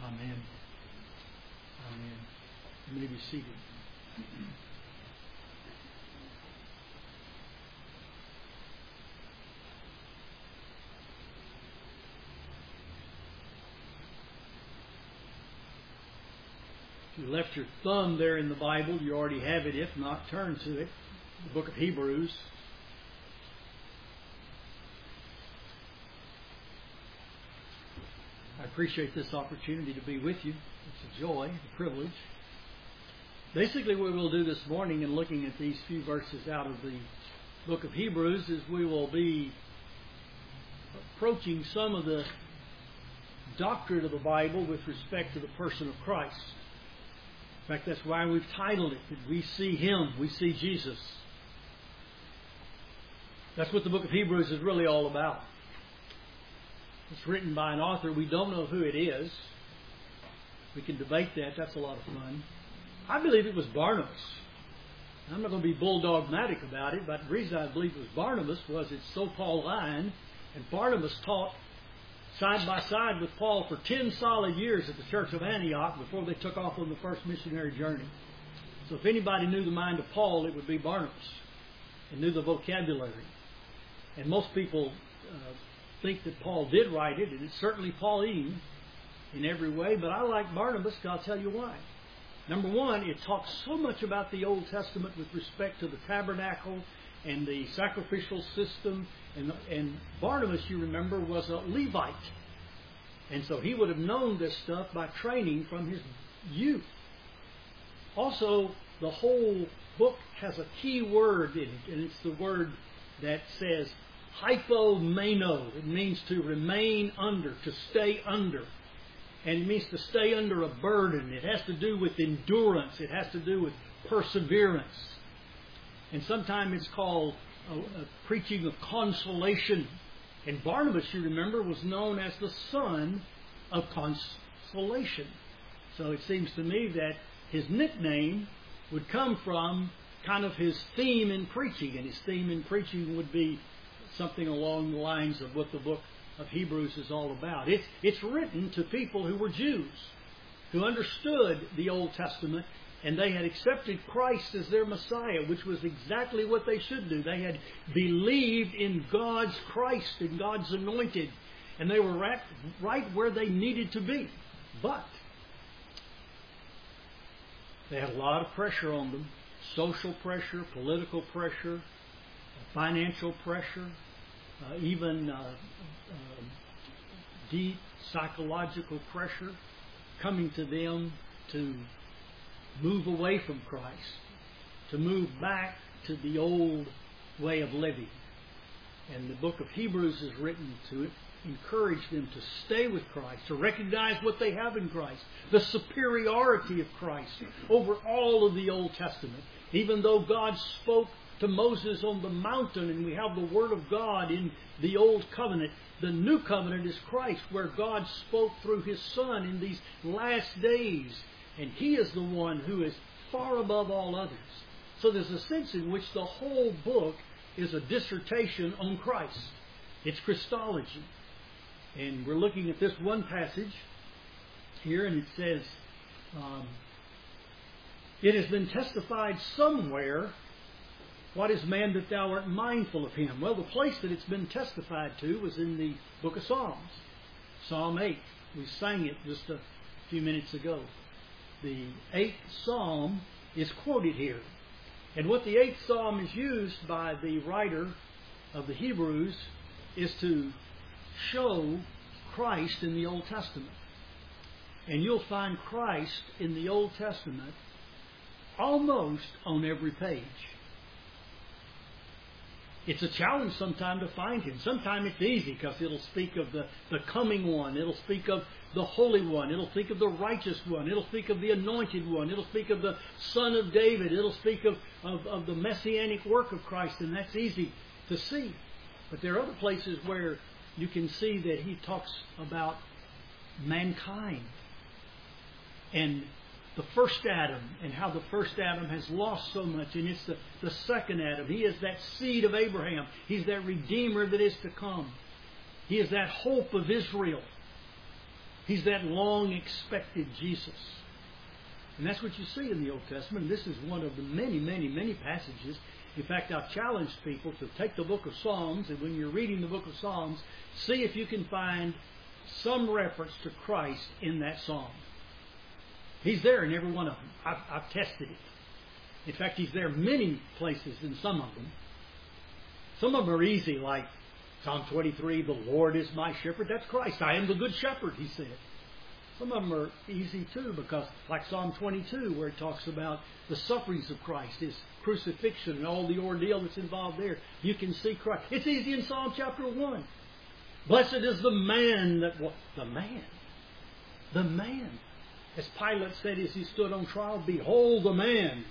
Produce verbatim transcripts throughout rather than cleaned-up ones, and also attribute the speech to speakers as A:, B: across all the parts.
A: Amen. Amen. You may be seated. If you left your thumb there in the Bible, you already have it. If not, turn to it. The book of Hebrews. I appreciate this opportunity to be with you. It's a joy, a privilege. Basically, what we'll do this morning in looking at these few verses out of the book of Hebrews is we will be approaching some of the doctrine of the Bible with respect to the person of Christ. In fact, that's why we've titled it, that we see Him, we see Jesus. That's what the book of Hebrews is really all about. It's written by an author. We don't know who it is. We can debate that. That's a lot of fun. I believe it was Barnabas. I'm not going to be bulldogmatic about it, but the reason I believe it was Barnabas was it's so Pauline, and Barnabas taught side by side with Paul for ten solid years at the church of Antioch before they took off on the first missionary journey. So if anybody knew the mind of Paul, it would be Barnabas, and knew the vocabulary. And most people uh, think that Paul did write it, and it's certainly Pauline in every way, but I like Barnabas, because I'll tell you why. Number one, it talks so much about the Old Testament with respect to the tabernacle and the sacrificial system. And, and Barnabas, you remember, was a Levite. And so he would have known this stuff by training from his youth. Also, the whole book has a key word in it, and it's the word that says hypomeno. It means to remain under, to stay under. And it means to stay under a burden. It has to do with endurance. It has to do with perseverance. And sometimes it's called a, a preaching of consolation. And Barnabas, you remember, was known as the son of consolation. So it seems to me that his nickname would come from kind of his theme in preaching. And his theme in preaching would be something along the lines of what the book of Hebrews is all about. It's, it's written to people who were Jews, who understood the Old Testament, and they had accepted Christ as their Messiah, which was exactly what they should do. They had believed in God's Christ and God's anointed, and they were right, right where they needed to be. But they had a lot of pressure on them, social pressure, political pressure, financial pressure, Uh, even uh, uh, deep psychological pressure coming to them to move away from Christ, to move back to the old way of living. And the book of Hebrews is written to encourage them to stay with Christ, to recognize what they have in Christ, the superiority of Christ over all of the Old Testament. Even though God spoke to Moses on the mountain, and we have the Word of God in the Old Covenant, the New Covenant is Christ, where God spoke through His Son in these last days, and He is the one who is far above all others. So there's a sense in which the whole book is a dissertation on Christ. It's Christology. And we're looking at this one passage here, and it says, um, it has been testified somewhere, what is man that thou art mindful of him? Well, the place that it's been testified to was in the book of Psalms. Psalm eight. We sang it just a few minutes ago. The eighth Psalm is quoted here. And what the eighth Psalm is used by the writer of the Hebrews is to show Christ in the Old Testament. And you'll find Christ in the Old Testament almost on every page. It's a challenge sometimes to find Him. Sometimes it's easy because it'll speak of the, the coming one. It'll speak of the Holy One. It'll speak of the righteous one. It'll speak of the anointed one. It'll speak of the Son of David. It'll speak of, of, of the messianic work of Christ, and that's easy to see. But there are other places where you can see that He talks about mankind and the first Adam, and how the first Adam has lost so much, and it's the, the second Adam. He is that seed of Abraham. He's that Redeemer that is to come. He is that hope of Israel. He's that long-expected Jesus. And that's what you see in the Old Testament. This is one of the many, many, many passages. In fact, I've challenged people to take the book of Psalms, and when you're reading the book of Psalms, see if you can find some reference to Christ in that psalm. He's there in every one of them. I've, I've tested it. In fact, He's there many places in some of them. Some of them are easy, like Psalm twenty-three, the Lord is my shepherd. That's Christ. I am the good shepherd, He said. Some of them are easy too, because like Psalm twenty-two, where it talks about the sufferings of Christ, His crucifixion and all the ordeal that's involved there. You can see Christ. It's easy in Psalm chapter one. Blessed is the man that... What? The man. The man. As Pilate said as he stood on trial, behold the man.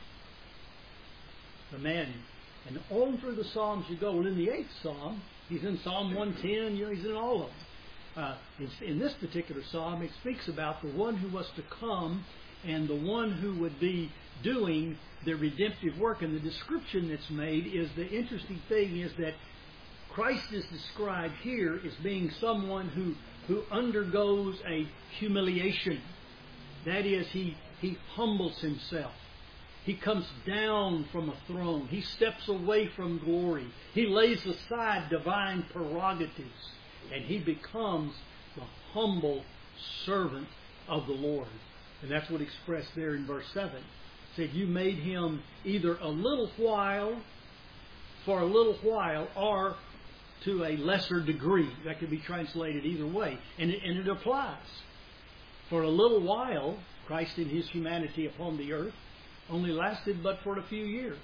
A: The man. And on through the Psalms you go. Well, in the eighth Psalm, he's in Psalm one ten, you know, he's in all of them. Uh, in this particular psalm, it speaks about the one who was to come and the one who would be doing the redemptive work. And the description that's made is, the interesting thing is that Christ is described here as being someone who, who undergoes a humiliation. That is, he, he humbles Himself. He comes down from a throne. He steps away from glory. He lays aside divine prerogatives. And He becomes the humble servant of the Lord. And that's what expressed there in verse seven. It said, you made Him either a little while, for a little while, or to a lesser degree. That could be translated either way. And it, and it applies. For a little while, Christ in His humanity upon the earth only lasted but for a few years.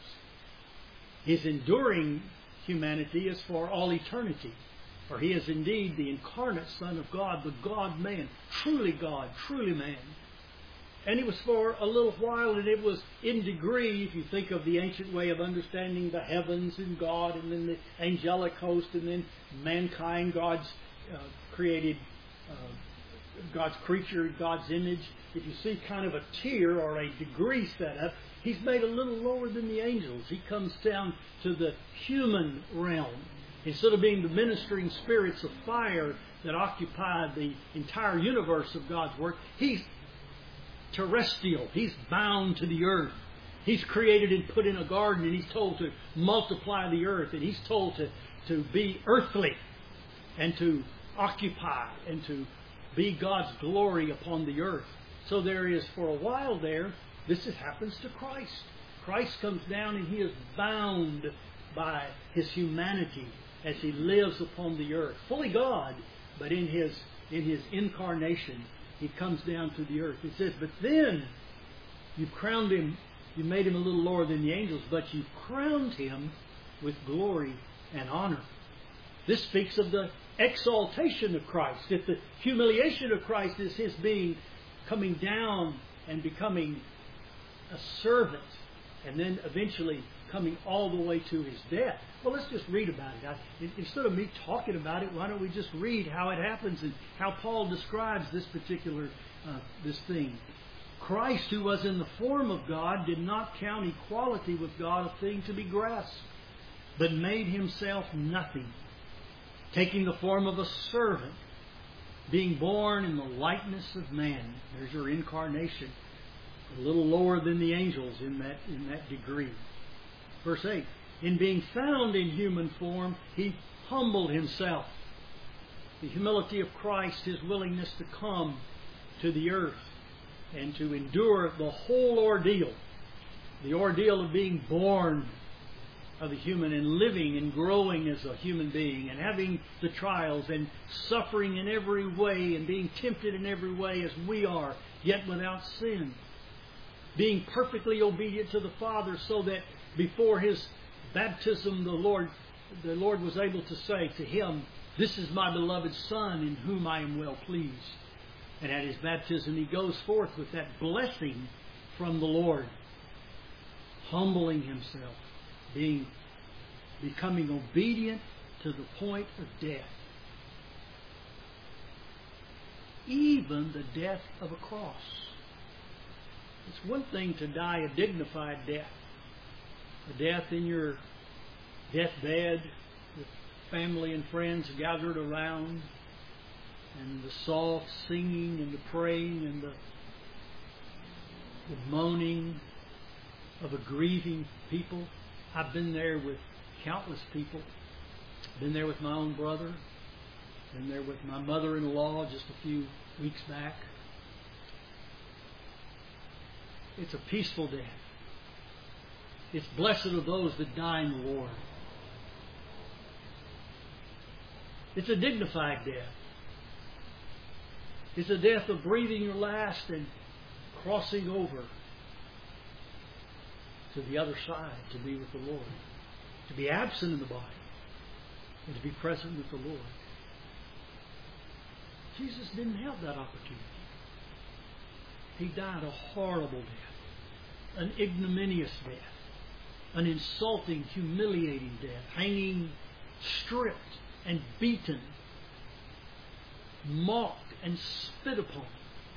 A: His enduring humanity is for all eternity. For He is indeed the incarnate Son of God, the God-man, truly God, truly man. And He was for a little while, and it was in degree, if you think of the ancient way of understanding the heavens and God, and then the angelic host, and then mankind, God's uh, created, uh, God's creature, God's image. If you see kind of a tier or a degree set up, He's made a little lower than the angels. He comes down to the human realm. Instead of being the ministering spirits of fire that occupy the entire universe of God's work, He's terrestrial. He's bound to the earth. He's created and put in a garden, and He's told to multiply the earth, and He's told to, to be earthly and to occupy and to be God's glory upon the earth. So there is, for a while there, this is, happens to Christ. Christ comes down and He is bound by His humanity as He lives upon the earth. Fully God, but in His in His incarnation, He comes down to the earth. It says, but then you've crowned Him, you made Him a little lower than the angels, but you've crowned Him with glory and honor. This speaks of the exaltation of Christ. If the humiliation of Christ is His being, coming down and becoming a servant, and then eventually coming all the way to His death. Well, let's just read about it. I, instead of me talking about it, why don't we just read how it happens and how Paul describes this particular uh, this thing. Christ, who was in the form of God, did not count equality with God a thing to be grasped, but made Himself nothing, taking the form of a servant, being born in the likeness of man. There's your incarnation. A little lower than the angels in that in that degree. Verse eight. In being found in human form, He humbled Himself. The humility of Christ, His willingness to come to the earth and to endure the whole ordeal. The ordeal of being born of a human and living and growing as a human being and having the trials and suffering in every way and being tempted in every way as we are, yet without sin. Being perfectly obedient to the Father, so that before His baptism the Lord the Lord was able to say to Him, this is my beloved Son in whom I am well pleased. And at His baptism He goes forth with that blessing from the Lord, humbling Himself, being becoming obedient to the point of death. Even the death of a cross. It's one thing to die a dignified death. A death in your deathbed with family and friends gathered around. and the soft singing and the praying and the, the moaning of a grieving people. I've been there with countless people. Been there with my own brother. Been there with my mother-in-law just a few weeks back. It's a peaceful death. It's blessed are those that die in the Lord. It's a dignified death. It's a death of breathing your last and crossing over to the other side to be with the Lord. To be absent in the body and to be present with the Lord. Jesus didn't have that opportunity. He died a horrible death, an ignominious death, an insulting, humiliating death, hanging stripped and beaten, mocked and spit upon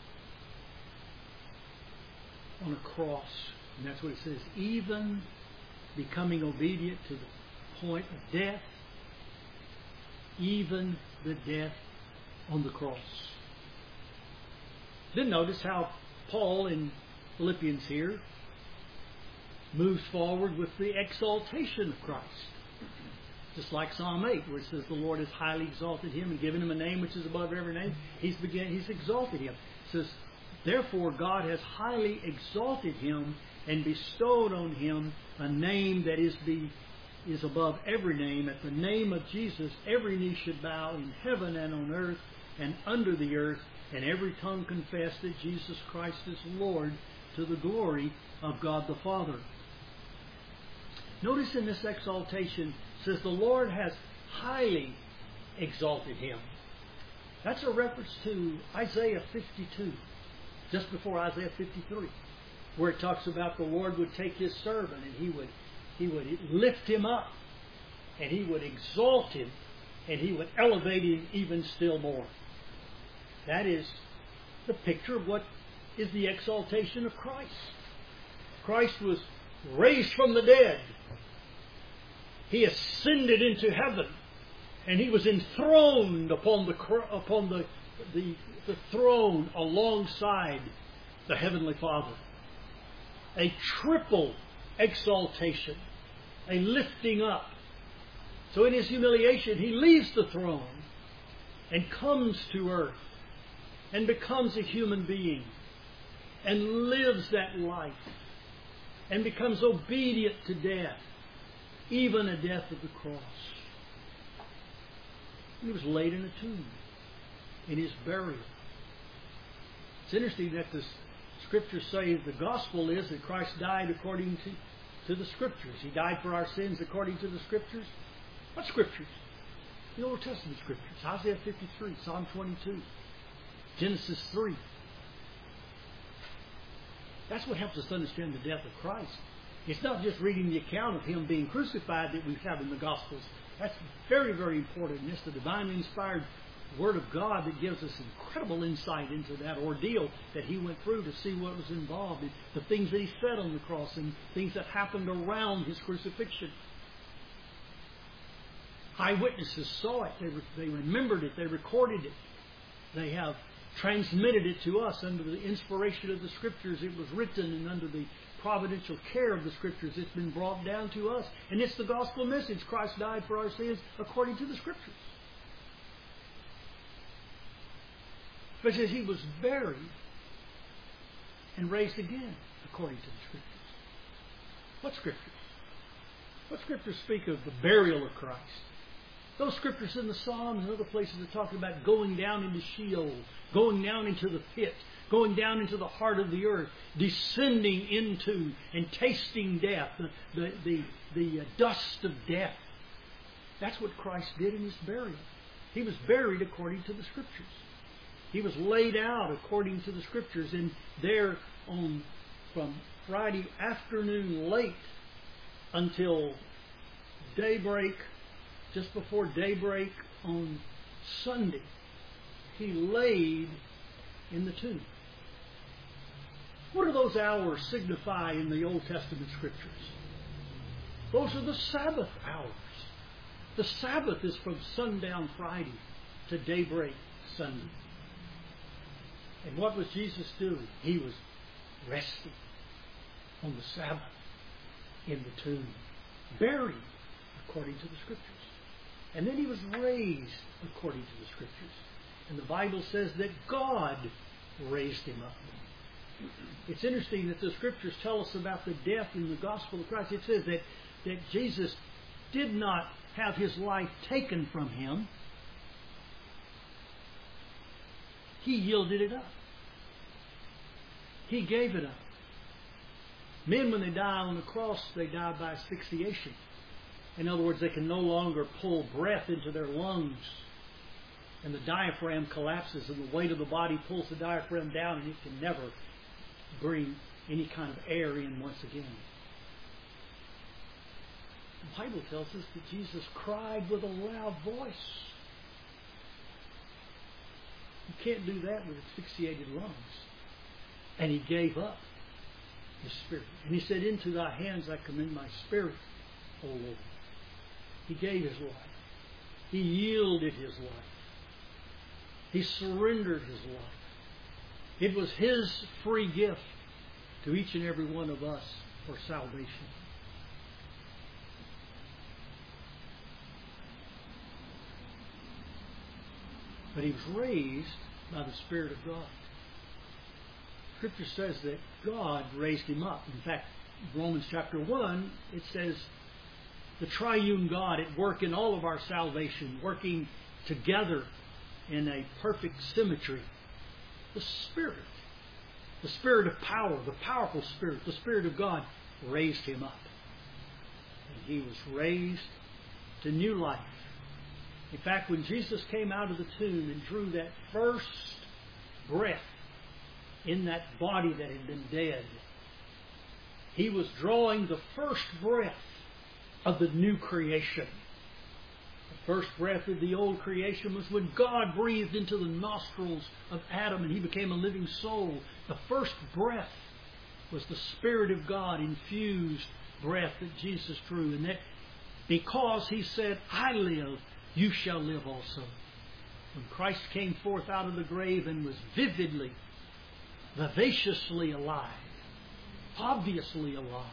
A: on a cross. And that's what it says, even becoming obedient to the point of death, even the death on the cross. Then notice how Paul in Philippians here moves forward with the exaltation of Christ. Just like Psalm eight, where it says the Lord has highly exalted him and given him a name which is above every name. He's began, he's exalted him. It says, therefore God has highly exalted him and bestowed on him a name that is be is above every name. At the name of Jesus, every knee should bow in heaven and on earth and under the earth, and every tongue confess that Jesus Christ is Lord, to the glory of God the Father. Notice in this exaltation, it says the Lord has highly exalted him. That's a reference to Isaiah fifty-two, just before Isaiah fifty-three, where it talks about the Lord would take his servant and he would he would lift him up and he would exalt him and he would elevate him even still more. That is the picture of what is the exaltation of Christ. Christ was raised from the dead. He ascended into heaven, and he was enthroned upon the upon the the, the throne alongside the Heavenly Father. A triple exaltation, a lifting up. So in his humiliation, he leaves the throne and comes to earth and becomes a human being and lives that life and becomes obedient to death, even a death of the cross. He was laid in a tomb in his burial. It's interesting that the Scriptures say the gospel is that Christ died according to, to the Scriptures. He died for our sins according to the Scriptures. What Scriptures? The Old Testament Scriptures. Isaiah fifty-three, Psalm twenty-two, Genesis three. That's what helps us understand the death of Christ. It's not just reading the account of him being crucified that we have in the Gospels. That's very, very important. And it's the divinely inspired Word of God that gives us incredible insight into that ordeal that he went through to see what was involved, and the things that he said on the cross, and things that happened around his crucifixion. Eyewitnesses saw it. They, re- they remembered it. They recorded it. They have transmitted it to us under the inspiration of the Scriptures. It was written, and under the providential care of the Scriptures, it's been brought down to us. And it's the gospel message. Christ died for our sins according to the Scriptures. But it says he was buried and raised again according to the Scriptures. What Scriptures? What Scriptures speak of the burial of Christ? Those Scriptures in the Psalms and other places are talking about going down into Sheol, going down into the pit, going down into the heart of the earth, descending into and tasting death, the, the, the, the dust of death. That's what Christ did in his burial. He was buried according to the Scriptures. He was laid out according to the Scriptures, and there on from Friday afternoon late until daybreak, just before daybreak on Sunday, he laid in the tomb. What do those hours signify in the Old Testament Scriptures? Those are the Sabbath hours. The Sabbath is from sundown Friday to daybreak Sunday. And what was Jesus doing? He was resting on the Sabbath in the tomb, buried according to the Scriptures. And then he was raised according to the Scriptures. And the Bible says that God raised him up. It's interesting that the Scriptures tell us about the death in the gospel of Christ. It says that, that Jesus did not have his life taken from him. He yielded it up. He gave it up. Men, when they die on the cross, they die by asphyxiation. In other words, they can no longer pull breath into their lungs. And the diaphragm collapses, and the weight of the body pulls the diaphragm down, and it can never bring any kind of air in once again. The Bible tells us that Jesus cried with a loud voice. You can't do that with asphyxiated lungs. And he gave up his spirit. And he said, into thy hands I commend my spirit, O Lord. He gave his life. He yielded his life. He surrendered his life. It was his free gift to each and every one of us for salvation. But he was raised by the Spirit of God. Scripture says that God raised him up. In fact, Romans chapter one, it says the triune God at work in all of our salvation, working together in a perfect symmetry. The Spirit, the Spirit of power, the powerful Spirit, the Spirit of God raised him up. And he was raised to new life. In fact, when Jesus came out of the tomb and drew that first breath in that body that had been dead, he was drawing the first breath of the new creation. The first breath of the old creation was when God breathed into the nostrils of Adam and he became a living soul. The first breath was the Spirit of God infused breath that Jesus drew. And that because he said, I live, you shall live also. When Christ came forth out of the grave and was vividly, vivaciously alive, obviously alive,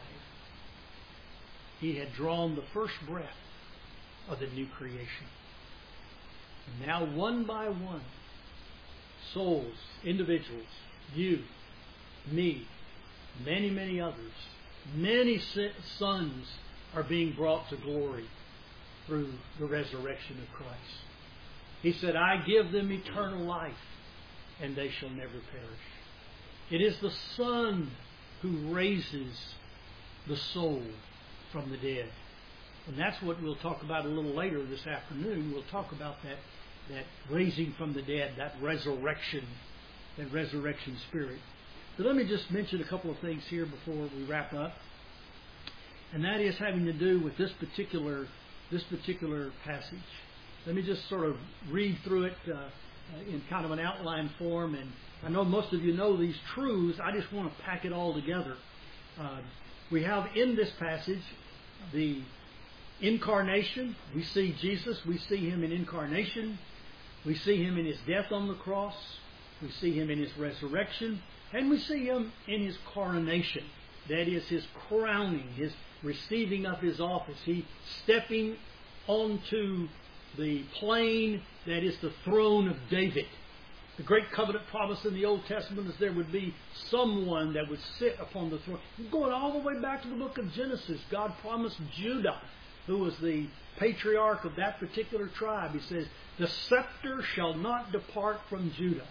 A: he had drawn the first breath of the new creation. And now one by one, souls, individuals, you, me, many, many others, many sons are being brought to glory through the resurrection of Christ. He said, I give them eternal life, and they shall never perish. It is the Son who raises the soul from the dead. And that's what we'll talk about a little later this afternoon. We'll talk about that, that raising from the dead, that resurrection, that resurrection spirit. But let me just mention a couple of things here before we wrap up. And that is having to do with this particular this particular passage. Let me just sort of read through it uh, in kind of an outline form. And I know most of you know these truths. I just want to pack it all together. Uh, we have in this passage the incarnation. We see Jesus. We see him in incarnation. We see him in his death on the cross. We see him in his resurrection. And we see him in his coronation. That is his crowning, his receiving of his office. He stepping onto the plane that is the throne of David. The great covenant promise in the Old Testament is there would be someone that would sit upon the throne. Going all the way back to the book of Genesis, God promised Judah, who was the patriarch of that particular tribe. He says, the scepter shall not depart from Judah,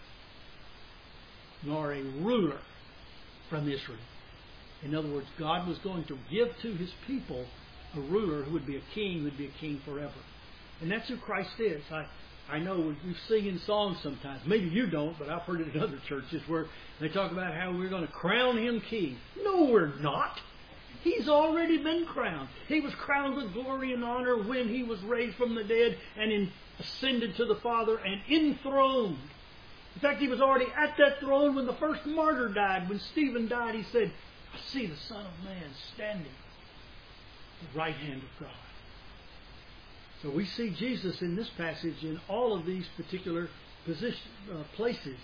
A: nor a ruler from Israel. In other words, God was going to give to his people a ruler who would be a king, who would be a king forever. And that's who Christ is. I, I know we sing in songs sometimes. Maybe you don't, but I've heard it in other churches where they talk about how we're going to crown him king. No, we're not. He's already been crowned. He was crowned with glory and honor when he was raised from the dead and in, ascended to the Father and enthroned. In fact, he was already at that throne when the first martyr died. When Stephen died, he said, I see the Son of Man standing at the right hand of God. So we see Jesus in this passage in all of these particular position, uh, places.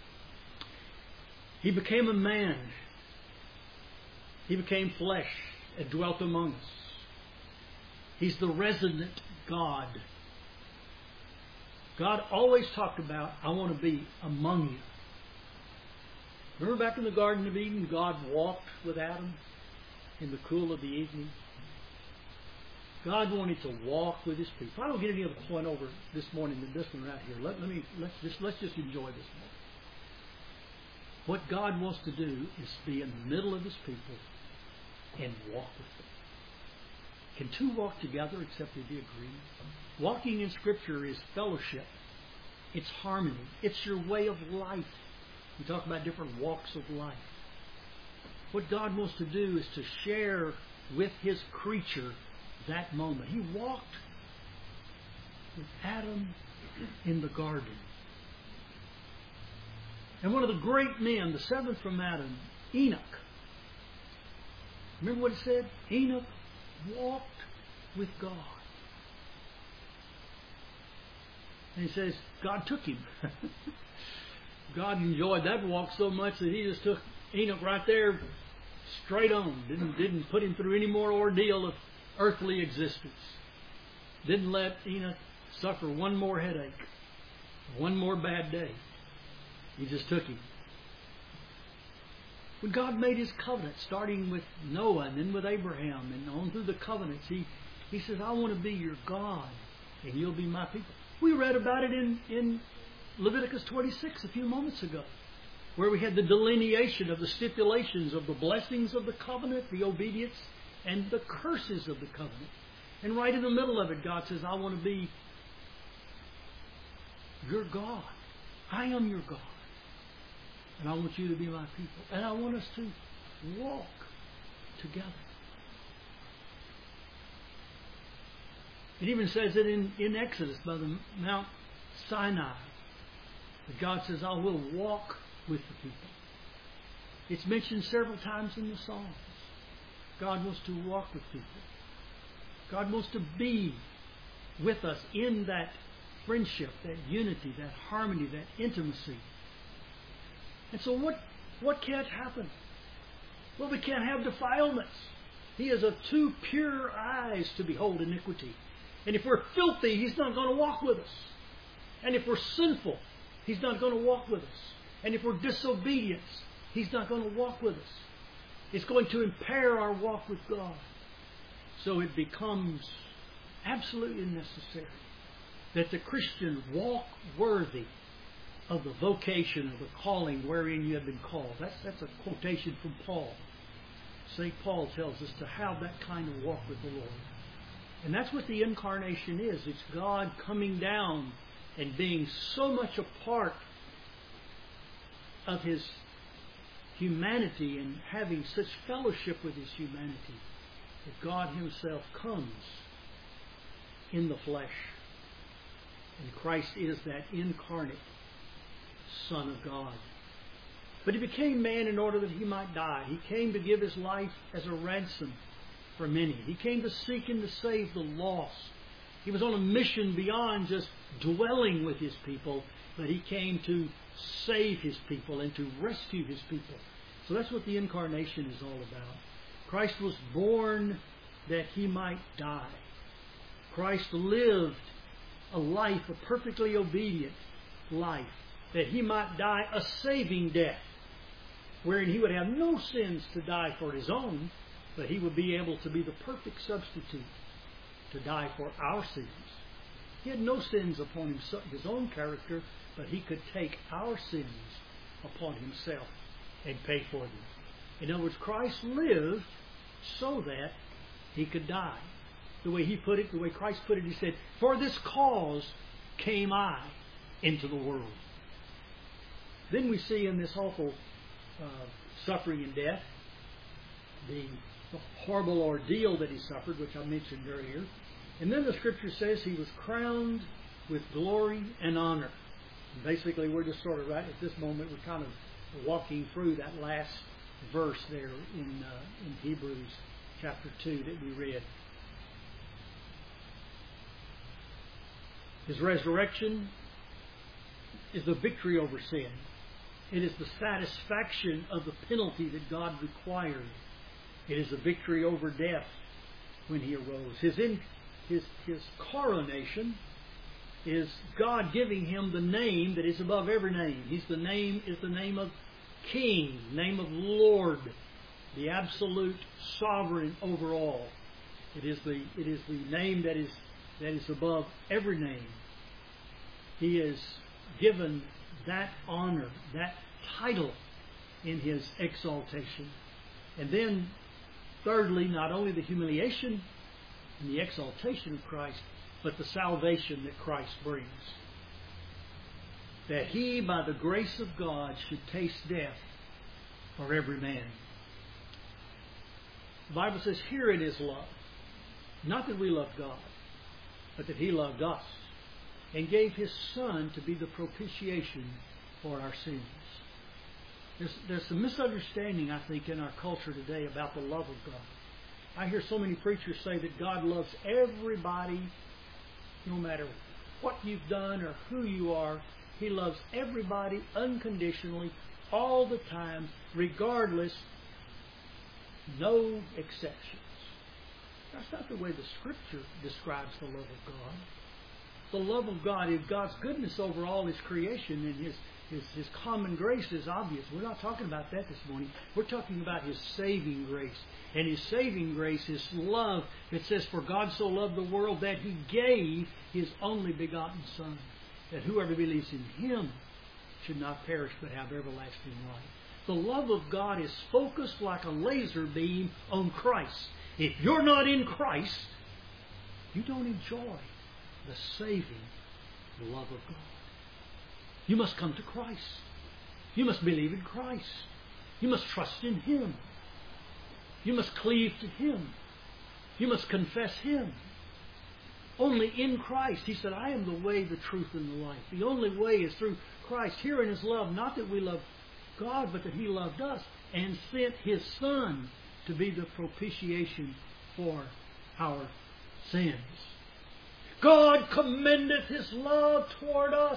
A: He became a man. He became flesh and dwelt among us. He's the resident God. God always talked about, I want to be among you. Remember back in the Garden of Eden, God walked with Adam in the cool of the evening? God wanted to walk with His people. I don't get any other point over this morning than this one right here. Let, let me let's just let's just enjoy this moment. What God wants to do is be in the middle of His people and walk with them. Can two walk together except they be agreed? Walking in Scripture is fellowship. It's harmony. It's your way of life. We talk about different walks of life. What God wants to do is to share with His creature that moment. He walked with Adam in the garden. And one of the great men, the seventh from Adam, Enoch. Remember what it said? Enoch walked with God. And he says, God took him. God enjoyed that walk so much that He just took Enoch right there straight on. Didn't, didn't put him through any more ordeal of earthly existence. Didn't let Enoch suffer one more headache, one more bad day. He just took him. When God made His covenant, starting with Noah and then with Abraham and on through the covenants, He, he says, I want to be your God and you'll be my people. We read about it in, in Leviticus twenty-six a few moments ago, where we had the delineation of the stipulations of the blessings of the covenant, the obedience, and the curses of the covenant. And right in the middle of it, God says, I want to be your God. I am your God. And I want you to be my people. And I want us to walk together. It even says it in, in Exodus by the Mount Sinai. That God says, I will walk with the people. It's mentioned several times in the Psalms. God wants to walk with people. God wants to be with us in that friendship, that unity, that harmony, that intimacy. And so what, what can't happen? Well, we can't have defilements. He has a too pure eyes to behold iniquity. And if we're filthy, He's not going to walk with us. And if we're sinful, He's not going to walk with us. And if we're disobedient, He's not going to walk with us. It's going to impair our walk with God. So it becomes absolutely necessary that the Christian walk worthy of the vocation, of the calling wherein you have been called. That's, that's a quotation from Paul. Saint Paul tells us to have that kind of walk with the Lord. And that's what the incarnation is. It's God coming down and being so much a part of His humanity and having such fellowship with His humanity that God Himself comes in the flesh. And Christ is that incarnate Son of God. But He became man in order that He might die. He came to give His life as a ransom for many. He came to seek and to save the lost. He was on a mission beyond just dwelling with His people, but He came to save His people and to rescue His people. So that's what the incarnation is all about. Christ was born that He might die. Christ lived a life, a perfectly obedient life, that He might die a saving death, wherein He would have no sins to die for His own, but He would be able to be the perfect substitute to die for our sins. He had no sins upon himself, His own character, but He could take our sins upon Himself and pay for them. In other words, Christ lived so that He could die. The way He put it, the way Christ put it, He said, for this cause came I into the world. Then we see in this awful uh, suffering and death, the, the horrible ordeal that He suffered, which I mentioned earlier. And then the Scripture says He was crowned with glory and honor. And basically, we're just sort of right at this moment, we're kind of walking through that last verse there in, uh, in Hebrews chapter two that we read. His resurrection is the victory over sin. It is the satisfaction of the penalty that God required. It is the victory over death when He arose. His, in, his, his coronation is God giving Him the name that is above every name. His the name is the name of King, name of Lord, the absolute sovereign over all. It is the it is the name that is that is above every name. He is given that honor, that title in His exaltation. And then, thirdly, not only the humiliation and the exaltation of Christ, but the salvation that Christ brings. That He, by the grace of God, should taste death for every man. The Bible says, herein is love. Not that we love God, but that He loved us and gave His Son to be the propitiation for our sins. There's, there's some misunderstanding, I think, in our culture today about the love of God. I hear so many preachers say that God loves everybody, no matter what you've done or who you are. He loves everybody unconditionally, all the time, regardless, no exceptions. That's not the way the Scripture describes the love of God. The love of God is God's goodness over all His creation, and His, His, His common grace is obvious. We're not talking about that this morning. We're talking about His saving grace. And His saving grace, His love, it says, for God so loved the world that He gave His only begotten Son, that whoever believes in Him should not perish but have everlasting life. The love of God is focused like a laser beam on Christ. If you're not in Christ, you don't enjoy the saving love of God. You must come to Christ. You must believe in Christ. You must trust in Him. You must cleave to Him. You must confess Him. Only in Christ. He said, I am the way, the truth, and the life. The only way is through Christ. Herein is love, not that we love God, but that He loved us and sent His Son to be the propitiation for our sins. God commendeth His love toward us,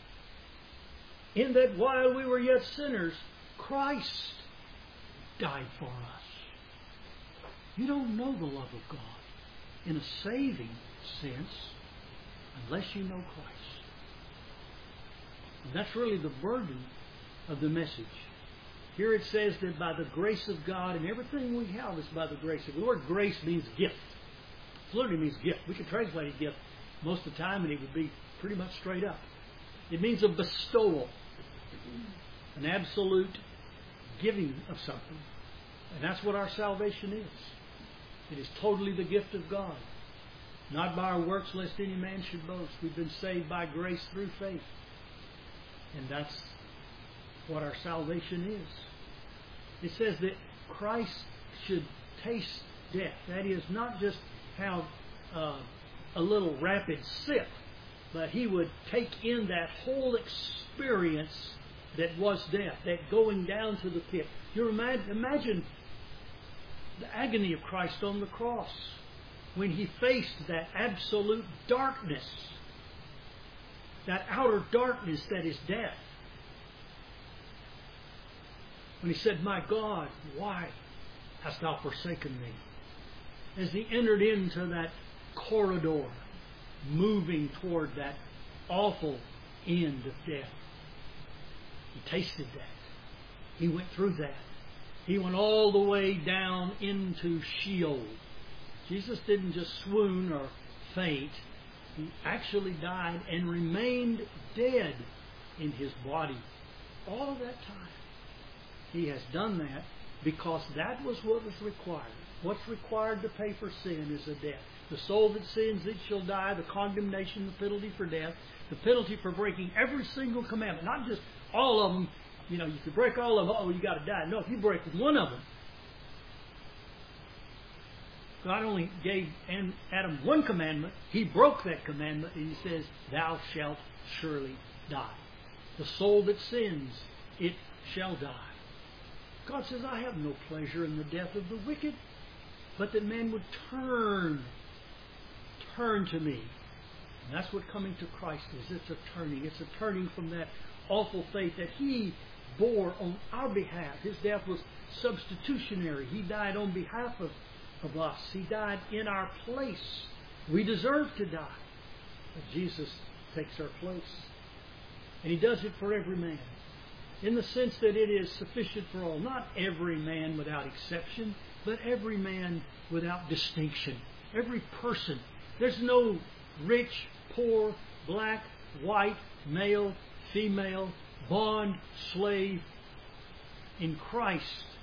A: in that while we were yet sinners, Christ died for us. You don't know the love of God in a saving sense unless you know Christ. And that's really the burden of the message. Here it says that by the grace of God, and everything we have is by the grace of God. The word grace means gift. It literally means gift. We could translate it gift most of the time and it would be pretty much straight up. It means a bestowal, an absolute giving of something. And that's what our salvation is. It is totally the gift of God. Not by our works, lest any man should boast. We've been saved by grace through faith. And that's what our salvation is. It says that Christ should taste death. That is, not just have uh, a little rapid sip, but He would take in that whole experience that was death, that going down to the pit. You imagine, imagine the agony of Christ on the cross when He faced that absolute darkness, that outer darkness that is death. When He said, my God, why hast Thou forsaken me? As He entered into that corridor, moving toward that awful end of death. He tasted that. He went through that. He went all the way down into Sheol. Jesus didn't just swoon or faint. He actually died and remained dead in His body all of that time. He has done that because that was what was required. What's required to pay for sin is a death. The soul that sins, it shall die. The condemnation, the penalty for death. The penalty for breaking every single commandment. Not just all of them. You know, you could break all of them. Oh, you got to die. No, if you break one of them. God only gave Adam one commandment. He broke that commandment and He says, thou shalt surely die. The soul that sins, it shall die. God says, I have no pleasure in the death of the wicked, but that man would turn, turn to me, And that's what coming to Christ is. It's a turning. It's a turning from that awful fate that He bore on our behalf. His death was substitutionary. He died on behalf of, of us. He died in our place. We deserve to die. But Jesus takes our place. And He does it for every man. In the sense that it is sufficient for all. Not every man without exception, but every man without distinction. Every person. There's no rich, poor, black, white, male, female, bond, slave. In Christ,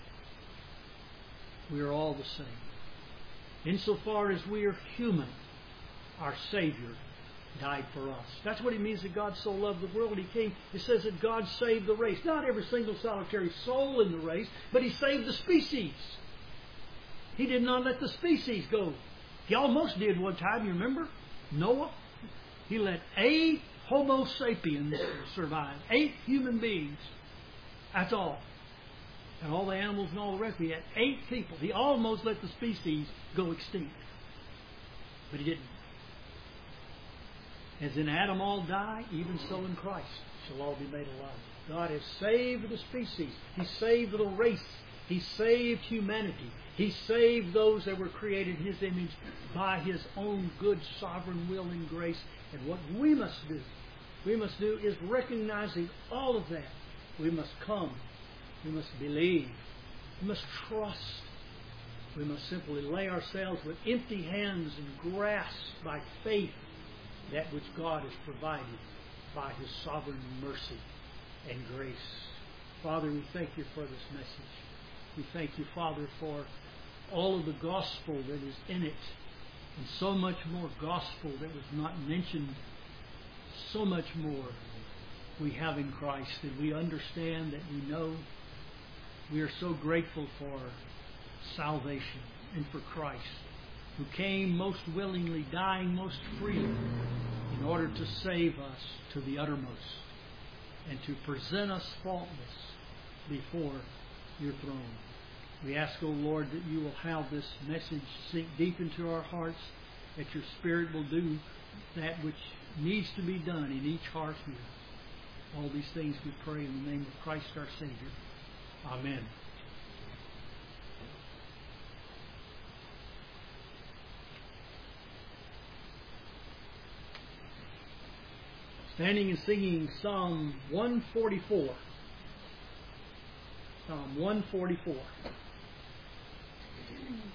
A: we are all the same. Insofar as we are human, our Savior died for us. That's what it means that God so loved the world. He came, it says that God saved the race. Not every single solitary soul in the race, but He saved the species. He did not let the species go. He almost did one time, you remember? Noah. He let eight Homo sapiens survive. Eight human beings. That's all. And all the animals and all the rest. He had eight people. He almost let the species go extinct. But He didn't. As in Adam all die, even so in Christ shall all be made alive. God has saved the species. He saved the race. He saved humanity. He saved those that were created in His image by His own good sovereign will and grace. And what we must do, we must do is recognizing all of that. We must come. We must believe. We must trust. We must simply lay ourselves with empty hands and grasp by faith that which God has provided by His sovereign mercy and grace. Father, we thank You for this message. We thank You, Father, for all of the gospel that is in it, and so much more gospel that was not mentioned, so much more we have in Christ, that we understand, that we know. We are so grateful for salvation and for Christ, who came most willingly, dying most freely, in order to save us to the uttermost, and to present us faultless before Your throne. We ask, O Lord, that You will have this message sink deep into our hearts, that Your Spirit will do that which needs to be done in each heart here. All these things we pray in the name of Christ our Savior. Amen. Standing and singing Psalm one forty-four. Psalm one forty-four.